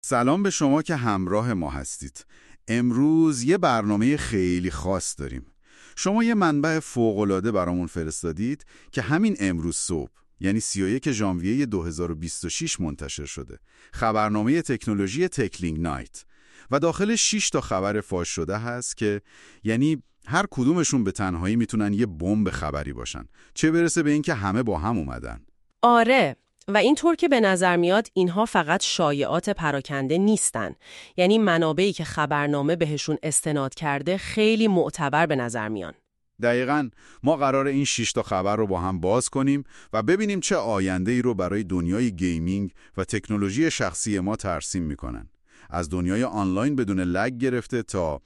سلام به شما که همراه ما هستید. امروز یه برنامه خیلی خاص داریم. شما یه منبع فوق‌العاده برامون فرستادید که همین امروز صبح، یعنی 31 ژانویه 2026 منتشر شده. خبرنامه تکنولوژی تکلینگ نایت و داخلش 6 تا خبر فاش شده هست که یعنی هر کدومشون به تنهایی میتونن یه بمب خبری باشن، چه برسه به اینکه همه با هم اومدن. آره، و اینطور که به نظر میاد اینها فقط شایعات پراکنده نیستن. یعنی منابعی که خبرنامه بهشون استناد کرده خیلی معتبر به نظر میان. دقیقاً ما قرار این 6 تا خبر رو با هم باز کنیم و ببینیم چه آینده‌ای رو برای دنیای گیمینگ و تکنولوژی شخصی ما ترسیم میکنن. از دنیای آنلاین بدون لگ گرفته تا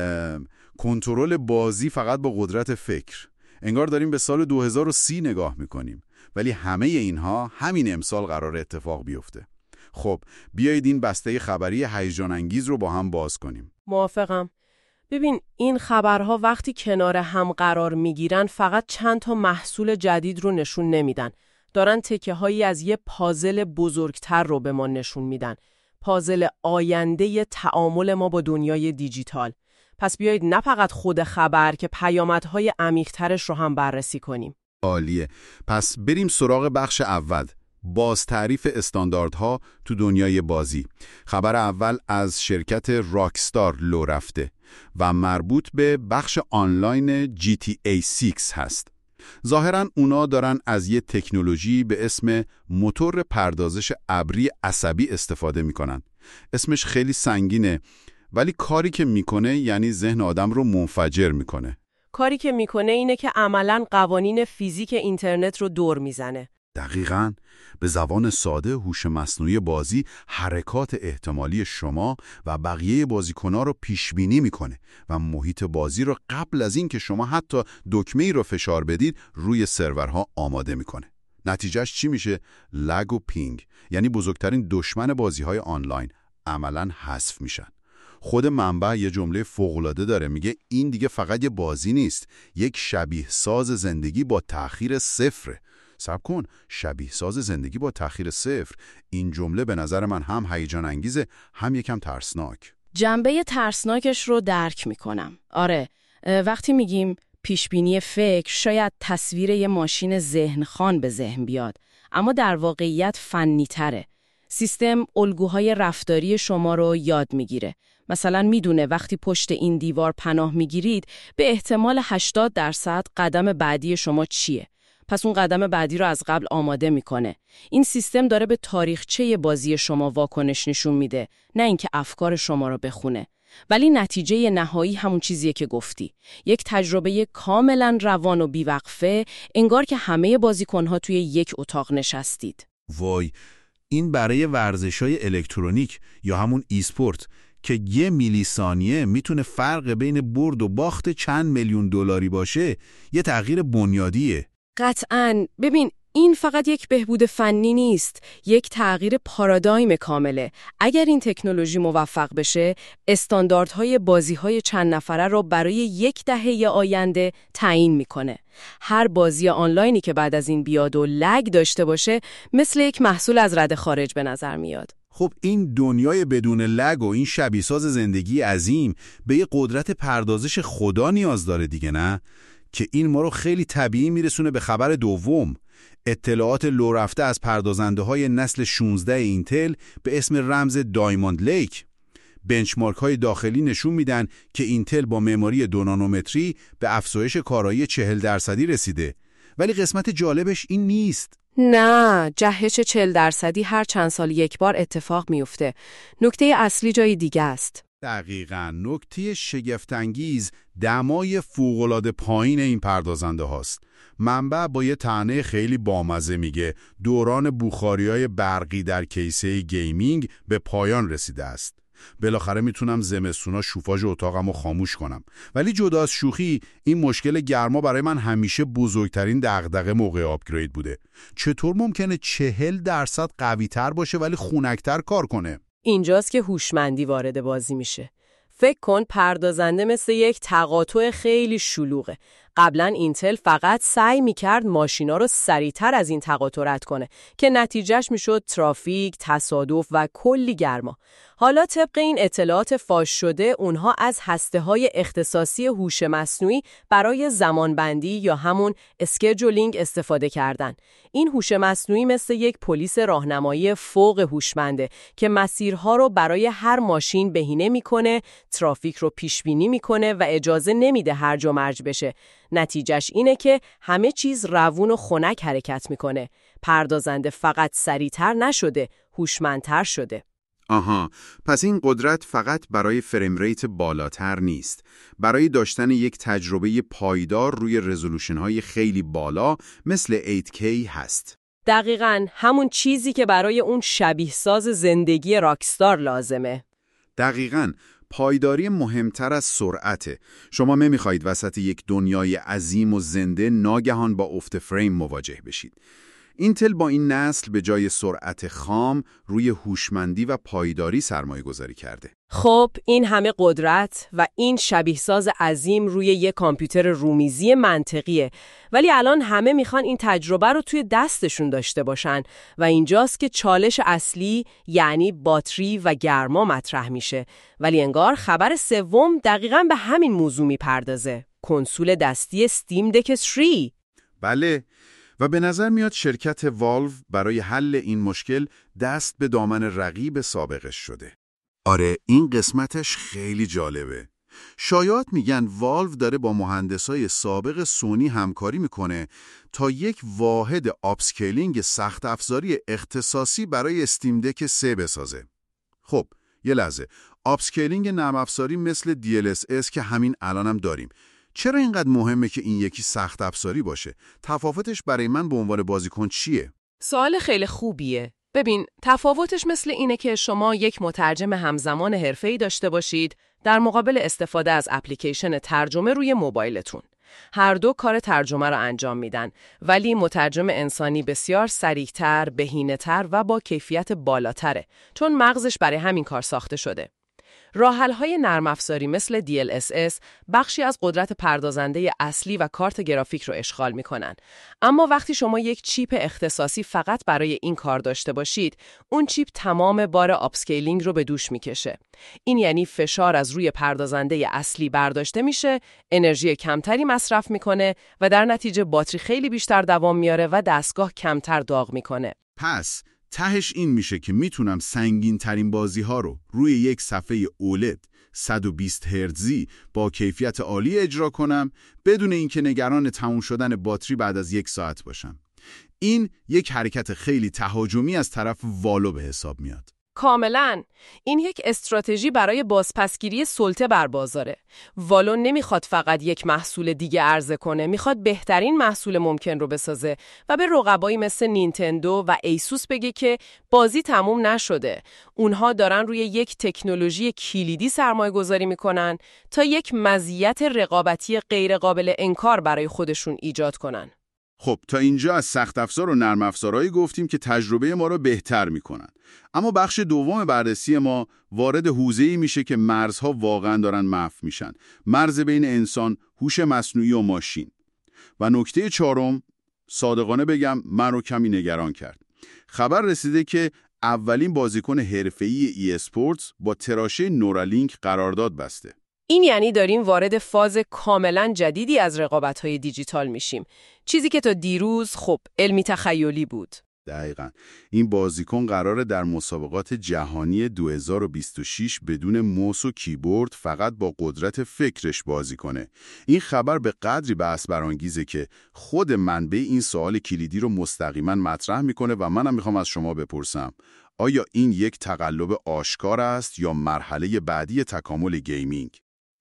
کنترل بازی فقط با قدرت فکر. انگار داریم به سال 2030 نگاه میکنیم، ولی همه اینها همین امسال قرار اتفاق بیفته. خب بیایید این بسته خبری هیجان انگیز رو با هم باز کنیم. موافقم. ببین، این خبرها وقتی کنار هم قرار میگیرن فقط چند تا محصول جدید رو نشون نمیدن. دارن تکه هایی از یه پازل بزرگتر رو به ما نشون میدن. پازل آینده تعامل ما با دنیای دیجیتال. پس بیایید نه فقط خود خبر که پیامدهای عمیق‌ترش رو هم بررسی کنیم. عالیه. پس بریم سراغ بخش اول. باز تعریف استانداردها تو دنیای بازی. خبر اول از شرکت راکستار لو رفته و مربوط به بخش آنلاین GTA 6 هست. ظاهراً اونا دارن از یه تکنولوژی به اسم موتور پردازش ابری عصبی استفاده میکنن. اسمش خیلی سنگینه، ولی کاری که میکنه یعنی ذهن آدم رو منفجر میکنه. کاری که میکنه اینه که عملاً قوانین فیزیک اینترنت رو دور میزنه. دقیقاً. به زبان ساده، هوش مصنوعی بازی حرکات احتمالی شما و بقیه بازیکن‌ها رو پیش‌بینی میکنه و محیط بازی رو قبل از این که شما حتی دکمه‌ای رو فشار بدید روی سرورها آماده میکنه. نتیجهش چی میشه؟ لگ و پینگ، یعنی بزرگترین دشمن بازی‌های آنلاین، عملاً حذف میشن. خود منبع یه جمله فوق‌العاده داره، میگه این دیگه فقط یه بازی نیست، یک شبیه ساز زندگی با تأخیر صفره. صبر کن، شبیه ساز زندگی با تأخیر صفر. این جمله به نظر من هم هیجان انگیزه، هم یکم ترسناک. جنبه ترسناکش رو درک میکنم. آره، وقتی میگیم پیشبینی فکر شاید تصویر یه ماشین ذهنخوان به ذهن بیاد، اما در واقعیت فنی تره. سیستم الگوهای رفتاری شما رو یاد میگیره. مثلا میدونه وقتی پشت این دیوار پناه میگیرید به احتمال 80% قدم بعدی شما چیه. پس اون قدم بعدی رو از قبل آماده میکنه. این سیستم داره به تاریخچه بازی شما واکنش نشون میده، نه اینکه افکار شما رو بخونه. ولی نتیجه نهایی همون چیزیه که گفتی. یک تجربه کاملا روان و بیوقفه، انگار که همه بازیکن‌ها توی یک اتاق نشستید. وای، این برای ورزش‌های الکترونیک یا همون اسپورت که 1 میلی ثانیه میتونه فرق بین برد و باخت چند میلیون دلاری باشه، یه تغییر بنیادیه. قطعاً. ببین، این فقط یک بهبود فنی نیست، یک تغییر پارادایم کامله. اگر این تکنولوژی موفق بشه، استانداردهای بازی‌های چند نفره رو برای 10 دهه آینده تعیین میکنه. هر بازی آنلاینی که بعد از این بیاد و لگ داشته باشه، مثل یک محصول از رده خارج به نظر میاد. خب این دنیای بدون لگ و این شبیه‌ساز زندگی عظیم به یه قدرت پردازش خدا نیاز داره دیگه، نه؟ که این ما رو خیلی طبیعی میرسونه به خبر دوم. اطلاعات لو رفته از پردازنده‌های نسل 16 اینتل به اسم رمز دایموند لیک. بنچمارک های داخلی نشون میدن که اینتل با معماری 2 نانومتری به افزایش کارایی 40% رسیده. ولی قسمت جالبش این نیست. نه، جهش 40% هر چند سال یک بار اتفاق میفته. نکته اصلی جای دیگه است. دقیقاً. نکته شگفت‌انگیز دمای فوق‌العاده پایین این پردازنده هاست. منبع با یه طعنه خیلی بامزه میگه دوران بخاری‌های برقی در کیسه گیمینگ به پایان رسیده است. بالاخره میتونم زمستونا شوفاژ اتاقمو خاموش کنم. ولی جدا از شوخی، این مشکل گرما برای من همیشه بزرگترین دغدغه موقع آپگرید بوده. چطور ممکنه 40% قوی‌تر باشه ولی خنک‌تر کار کنه؟ اینجاست که هوشمندی وارد بازی میشه. فکر کن پردازنده مثل یک تقاطع خیلی شلوغه. قبلا اینتل فقط سعی میکرد ماشینا رو سریعتر از این تقاطع رد کنه که نتیجهش میشد ترافیک، تصادف و کلی گرما. حالا طبق این اطلاعات فاش شده اونها از هسته‌های اختصاصی هوش مصنوعی برای زمانبندی یا همون اسکیجولینگ استفاده کردن. این هوش مصنوعی مثل یک پلیس راهنمایی فوق هوشمنده که مسیرها رو برای هر ماشین بهینه میکنه، ترافیک رو پیش بینی میکنه و اجازه نمیده هرج و مرج بشه. نتیجهش اینه که همه چیز روون و خنک حرکت میکنه. پردازنده فقط سریعتر نشده، هوشمندتر شده. آها، پس این قدرت فقط برای فریم ریت بالاتر نیست، برای داشتن یک تجربه پایدار روی رزولوشن‌های خیلی بالا مثل 8K هست. دقیقاً همون چیزی که برای اون شبیه ساز زندگی راکستار لازمه. دقیقاً، پایداری مهمتر از سرعته. شما نمیخواید وسط یک دنیای عظیم و زنده ناگهان با افت فریم مواجه بشید. اینتل با این نسل به جای سرعت خام روی هوشمندی و پایداری سرمایه گذاری کرده. خب این همه قدرت و این شبیه‌ساز عظیم روی یک کامپیوتر رومیزی منطقیه، ولی الان همه میخوان این تجربه رو توی دستشون داشته باشن و اینجاست که چالش اصلی یعنی باتری و گرما مطرح میشه. ولی انگار خبر سوم دقیقاً به همین موضوع میپردازه. کنسول دستی استیم دک 3. بله، و به نظر میاد شرکت والو برای حل این مشکل دست به دامن رقیب سابقش شده. آره، این قسمتش خیلی جالبه. شایعات میگن والو داره با مهندسای سابق سونی همکاری میکنه تا یک واحد آپسکیلینگ سخت افزاری اختصاصی برای استیم دک 3 بسازه. خب، یه لحظه. آپسکیلینگ نرم افزاری مثل DLSS که همین الانم داریم. چرا اینقدر مهمه که این یکی سخت افزاری باشه؟ تفاوتش برای من به عنوان بازیکن چیه؟ سوال خیلی خوبیه. ببین، تفاوتش مثل اینه که شما یک مترجم همزمان حرفه‌ای داشته باشید در مقابل استفاده از اپلیکیشن ترجمه روی موبایلتون. هر دو کار ترجمه رو انجام میدن، ولی مترجم انسانی بسیار سریعتر، بهینه‌تر و با کیفیت بالاتره، چون مغزش برای همین کار ساخته شده. راه‌حل‌های نرم افزاری مثل DLSS بخشی از قدرت پردازنده اصلی و کارت گرافیک رو اشغال می‌کنن. اما وقتی شما یک چیپ اختصاصی فقط برای این کار داشته باشید، اون چیپ تمام بار آپسکیلینگ رو به دوش می‌کشه. این یعنی فشار از روی پردازنده اصلی برداشته میشه، انرژی کمتری مصرف می‌کنه و در نتیجه باتری خیلی بیشتر دوام میاره و دستگاه کمتر داغ می‌کنه. پس تهش این میشه که میتونم سنگین ترین بازی ها رو روی یک صفحه اولد 120 هرتزی با کیفیت عالی اجرا کنم بدون اینکه نگران تموم شدن باتری بعد از 1 ساعت باشم. این یک حرکت خیلی تهاجمی از طرف والو به حساب میاد. کاملاً. این یک استراتژی برای بازپسگیری سلطه بر بازاره. والو نمیخواد فقط یک محصول دیگه عرضه کنه، میخواد بهترین محصول ممکن رو بسازه و به رقبایی مثل نینتندو و ایسوس بگه که بازی تموم نشده. اونها دارن روی یک تکنولوژی کلیدی سرمایه گذاری میکنن تا یک مزیت رقابتی غیر قابل انکار برای خودشون ایجاد کنن. خب تا اینجا از سخت افزار و نرم افزارهایی گفتیم که تجربه ما رو بهتر میکنن. اما بخش دوم بررسی ما وارد حوزه‌ای میشه که مرزها واقعا دارن محو میشن. مرز بین انسان، هوش مصنوعی و ماشین. و نکته چهارم، صادقانه بگم من رو کمی نگران کرد. خبر رسیده که اولین بازیکن حرفه‌ای اسپورتس با تراشه نورالینک قرارداد بسته. این یعنی داریم وارد فاز کاملا جدیدی از رقابت‌های دیجیتال میشیم. چیزی که تا دیروز خب علمی تخیلی بود. دقیقاً. این بازیکن قراره در مسابقات جهانی 2026 بدون موس و کیبورد فقط با قدرت فکرش بازی کنه. این خبر به قدری بحث برانگیزه که خود منبع این سوال کلیدی رو مستقیما مطرح میکنه و منم میخوام از شما بپرسم آیا این یک تقلب آشکار است یا مرحله بعدی تکامل گیمینگ؟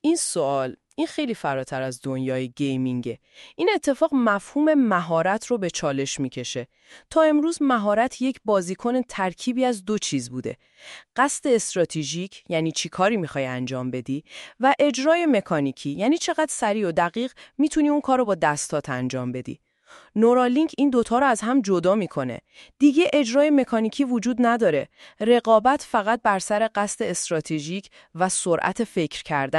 این خیلی فراتر از دنیای گیمینگه. این اتفاق مفهوم مهارت رو به چالش میکشه. تا امروز مهارت یک بازیکن ترکیبی از دو چیز بوده. قصد استراتژیک یعنی چی کاری میخوای انجام بدی و اجرای مکانیکی یعنی چقدر سریع و دقیق میتونی اون کارو با دستات انجام بدی. نورالینک این دوتا رو از هم جدا میکنه. دیگه اجرای مکانیکی وجود نداره. رقابت فقط بر سر قصد استراتژیک و سرعت فکر کردنه.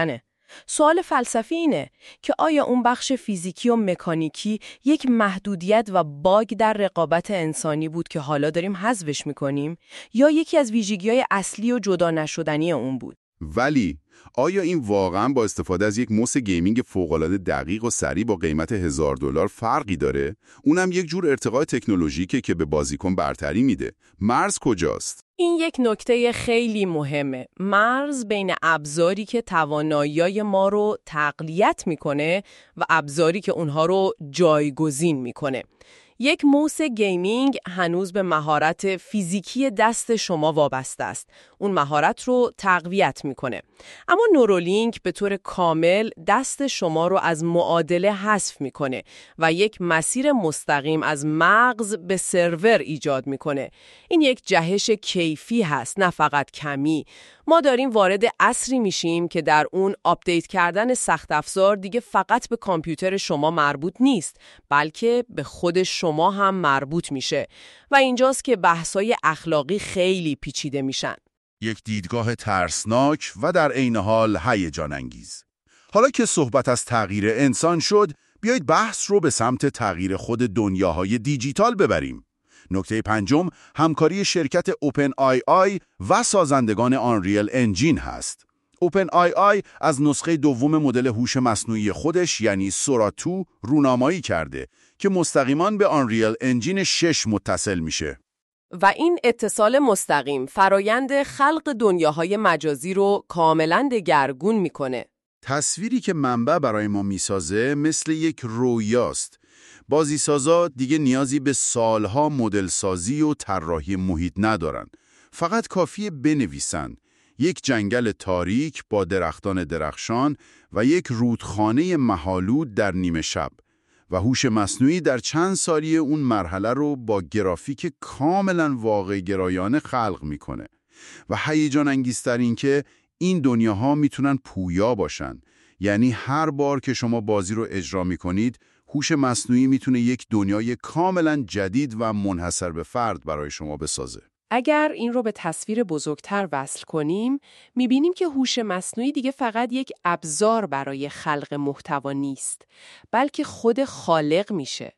سوال فلسفی اینه که آیا اون بخش فیزیکی و مکانیکی یک محدودیت و باگ در رقابت انسانی بود که حالا داریم حذفش میکنیم یا یکی از ویژگی‌های اصلی و جدا نشدنی اون بود؟ ولی آیا این واقعا با استفاده از یک موس گیمینگ فوق‌العاده دقیق و سریع با قیمت $1000 فرقی داره؟ اونم یک جور ارتقاء تکنولوژیکه که به بازیکن برتری میده. مرز کجاست؟ این یک نکته خیلی مهمه. مرز بین ابزاری که توانایی‌های ما رو تقویت میکنه و ابزاری که اونها رو جایگزین میکنه. یک موس گیمینگ هنوز به مهارت فیزیکی دست شما وابسته است. اون مهارت رو تقویت میکنه. اما نورولینک به طور کامل دست شما رو از معادله حذف میکنه و یک مسیر مستقیم از مغز به سرور ایجاد میکنه. این یک جهش کیفی هست، نه فقط کمی. ما داریم وارد عصری میشیم که در اون آپدیت کردن سخت افزار دیگه فقط به کامپیوتر شما مربوط نیست، بلکه به خود شما هم مربوط میشه و اینجاست که بحث‌های اخلاقی خیلی پیچیده میشن. یک دیدگاه ترسناک و در عین حال هیجان انگیز. حالا که صحبت از تغییر انسان شد، بیایید بحث رو به سمت تغییر خود دنیاهای دیجیتال ببریم. نکته پنجم، همکاری شرکت اوپن آی آی و سازندگان آنریل انجین هست. اوپن آی آی از نسخه دوم مدل هوش مصنوعی خودش یعنی سورا 2 رونمایی کرده که مستقیما به آنریل انجین 6 متصل میشه. و این اتصال مستقیم فرایند خلق دنیاهای مجازی رو کاملاً دگرگون میکنه. تصویری که منبع برای ما میسازه مثل یک رویاست. بازیسازا دیگه نیازی به سالها مدل سازی و طراحی محیط ندارن. فقط کافیه بنویسن. یک جنگل تاریک با درختان درخشان و یک رودخانه مه‌آلود در نیمه شب. و هوش مصنوعی در چند ثانیه اون مرحله رو با گرافیک کاملا واقع گرایانه خلق میکنه. و هیجان انگیزتر این که این دنیاها میتونن پویا باشن. یعنی هر بار که شما بازی رو اجرا میکنید، هوش مصنوعی میتونه یک دنیای کاملا جدید و منحصر به فرد برای شما بسازه. اگر این رو به تصویر بزرگتر وصل کنیم، میبینیم که هوش مصنوعی دیگه فقط یک ابزار برای خلق محتوا نیست، بلکه خود خالق میشه.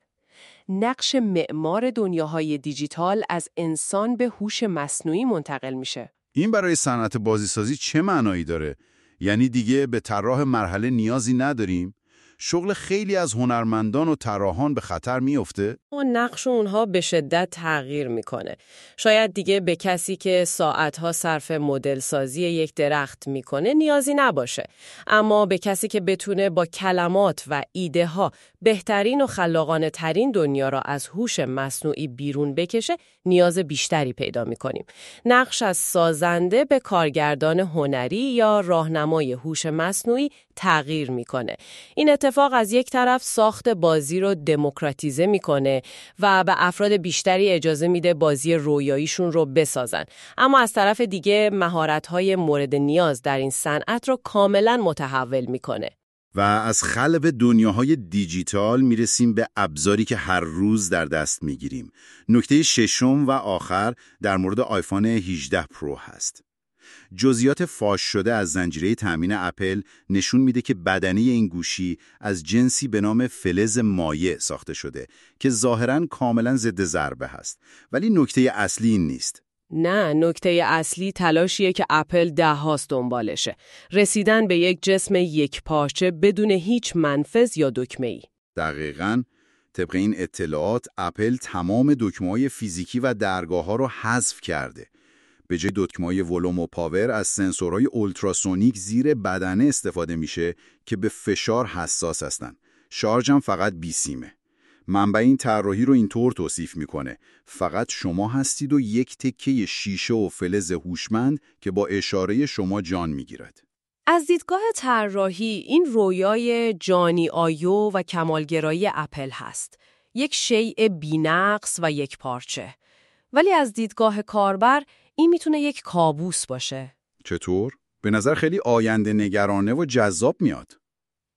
نقش معمار دنیاهای دیجیتال از انسان به هوش مصنوعی منتقل میشه. این برای صنعت بازیسازی چه معنایی داره؟ یعنی دیگه به طراح مرحله نیازی نداریم؟ شغل خیلی از هنرمندان و طراحان به خطر میفته؟ نقش اونها به شدت تغییر میکنه. شاید دیگه به کسی که ساعتها صرف مدل سازی یک درخت میکنه نیازی نباشه. اما به کسی که بتونه با کلمات و ایده ها بهترین و خلاقانه ترین دنیا را از هوش مصنوعی بیرون بکشه نیاز بیشتری پیدا میکنیم. نقش از سازنده به کارگردان هنری یا راهنمای هوش مصنوعی تغییر میکنه. این اتفاق از یک طرف ساخت بازی رو دموکراتیزه میکنه و به افراد بیشتری اجازه میده بازی رویاییشون رو بسازن. اما از طرف دیگه مهارت‌های مورد نیاز در این صنعت رو کاملا متحول میکنه. و از خلق دنیاهای دیجیتال میرسیم به ابزاری که هر روز در دست میگیریم. نکته ششم و آخر در مورد آیفون 18 پرو هست. جزئیات فاش شده از زنجیره تامین اپل نشون میده که بدنه این گوشی از جنسی به نام فلز مایع ساخته شده که ظاهراً کاملاً ضد ضربه هست. ولی نکته اصلی این نیست. نه، نکته اصلی تلاشیه که اپل ده‌هاست دنبالشه. رسیدن به یک جسم یک پارچه بدون هیچ منفذ یا دکمه‌ای. دقیقاً طبق این اطلاعات اپل تمام دکمه‌های فیزیکی و درگاه‌ها رو حذف کرده. به جای دکمه‌های ولوم و پاور از سنسورهای اولتراسونیک زیر بدنه استفاده میشه که به فشار حساس هستن. شارژ هم فقط 20 سیمه. منبع این طراحی رو اینطور توصیف میکنه: فقط شما هستید و یک تکه شیشه و فلز هوشمند که با اشاره شما جان میگیرد. از دیدگاه طراحی این رویای جانی آیو و کمالگرایی اپل هست. یک شیء بی‌نقص و یک پارچه. ولی از دیدگاه کاربر این میتونه یک کابوس باشه. چطور؟ به نظر خیلی آینده نگرانه و جذاب میاد.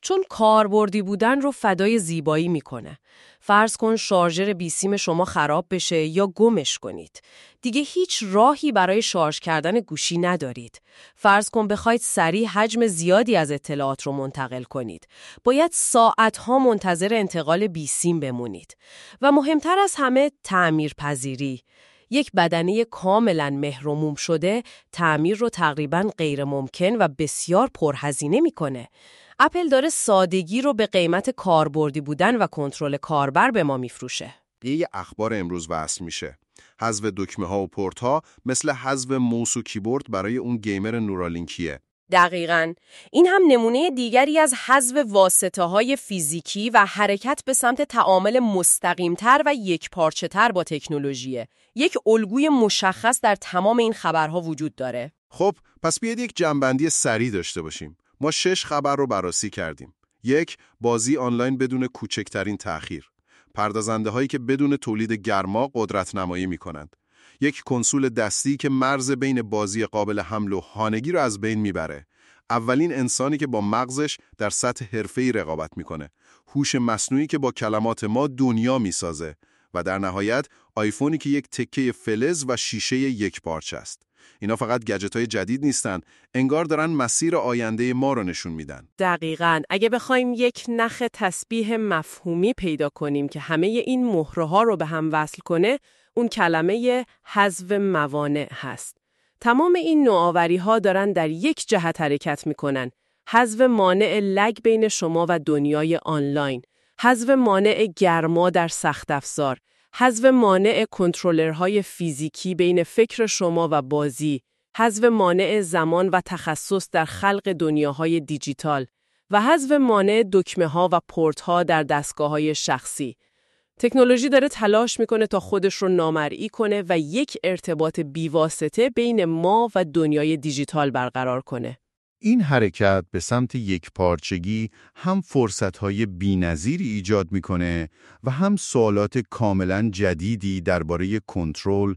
چون کاربردی بودن رو فدای زیبایی میکنه. فرض کن شارژر بیسیم شما خراب بشه یا گمش کنید. دیگه هیچ راهی برای شارژ کردن گوشی ندارید. فرض کن بخواید سریع حجم زیادی از اطلاعات رو منتقل کنید. باید ساعتها منتظر انتقال بیسیم بمونید. و مهمتر از همه تعمیرپذیری. یک بدنه کاملا مهرموم شده تعمیر رو تقریباً غیر ممکن و بسیار پرهزینه میکنه. اپل داره سادگی رو به قیمت کاربردی بودن و کنترل کاربر به ما میفروشه. یه اخبار امروز وصل میشه. حذف دکمه ها و پورت ها مثل حذف موس و کیبورد برای اون گیمر نورالینکیه. دقیقاً. این هم نمونه دیگری از حذف واسطه‌های فیزیکی و حرکت به سمت تعامل مستقیم‌تر و یکپارچه‌تر با تکنولوژیه. یک الگوی مشخص در تمام این خبرها وجود داره. خب، پس بیاید یک جمع‌بندی سریع داشته باشیم. ما 6 خبر رو بررسی کردیم. 1. بازی آنلاین بدون کوچکترین تأخیر. پردازنده هایی که بدون تولید گرما قدرت نمایی می کنند. یک کنسول دستی که مرز بین بازی قابل حمل و خانگی رو از بین میبره. اولین انسانی که با مغزش در سطح حرفه‌ای رقابت میکنه. هوش مصنوعی که با کلمات ما دنیا میسازه. و در نهایت آیفونی که یک تکه فلز و شیشه یک پارچه است. اینا فقط گجت‌های جدید نیستن، انگار دارن مسیر آینده ما رو نشون میدن. دقیقاً. اگه بخوایم یک نخ تسبیح مفهومی پیدا کنیم که همه این مهره‌ها رو به هم وصل کنه، اون کلمه حذف موانع هست. تمام این نوآوری‌ها دارن در یک جهت حرکت میکنن. حذف مانع لگ بین شما و دنیای آنلاین. حذف مانع گرما در سخت افزار. حذف مانع کنترلرهای فیزیکی بین فکر شما و بازی، حذف مانع زمان و تخصص در خلق دنیاهای دیجیتال و حذف مانع دکمه‌ها و پورت‌ها در دستگاه‌های شخصی. تکنولوژی داره تلاش میکنه تا خودش رو نامرئی کنه و یک ارتباط بیواسطه بین ما و دنیای دیجیتال برقرار کنه. این حرکت به سمت یکپارچگی هم فرصت‌های بی‌نظیری ایجاد می‌کنه و هم سوالات کاملاً جدیدی درباره کنترل،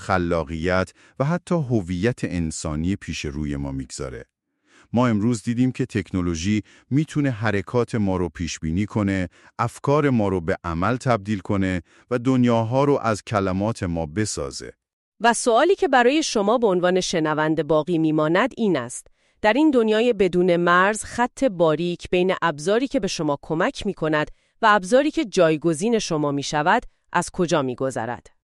خلاقیت و حتی هویت انسانی پیش روی ما میگذاره. ما امروز دیدیم که تکنولوژی میتونه حرکات ما رو پیشبینی کنه، افکار ما رو به عمل تبدیل کنه و دنیاها رو از کلمات ما بسازه. و سوالی که برای شما به عنوان شنونده باقی میماند این است: در این دنیای بدون مرز، خط باریک بین ابزاری که به شما کمک می‌کند و ابزاری که جایگزین شما می‌شود، از کجا می‌گذرد؟